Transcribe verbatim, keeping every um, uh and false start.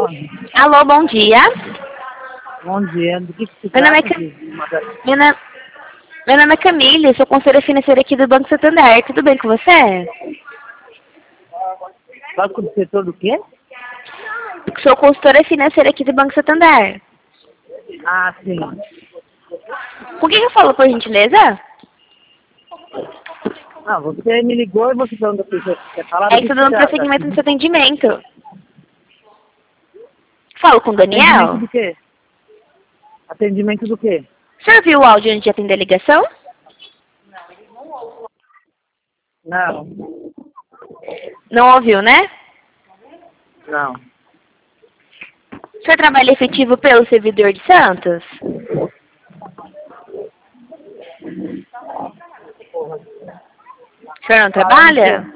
falando? Alô, bom dia. Bom dia. Do que, que se Meu nome, é trata? Ca... De uma da- meu, na... Meu nome é Camille, sou consultora financeira aqui do Banco Santander. Tudo bem com você? Banco do setor do quê? Sou consultora financeira aqui do Banco Santander. Ah, sim. Com quem que eu falo, por gentileza? Ah, você me ligou e você falando que você quer falar do É que que estou se dando trata? prosseguimento no seu atendimento. Falo com o Atendimento Daniel? do quê? Atendimento do quê? O senhor viu o áudio antes de atender a ligação? Não, Não ouviu, né? não. O senhor trabalha efetivo pelo servidor de Santos? O senhor não Falando o quê? trabalha?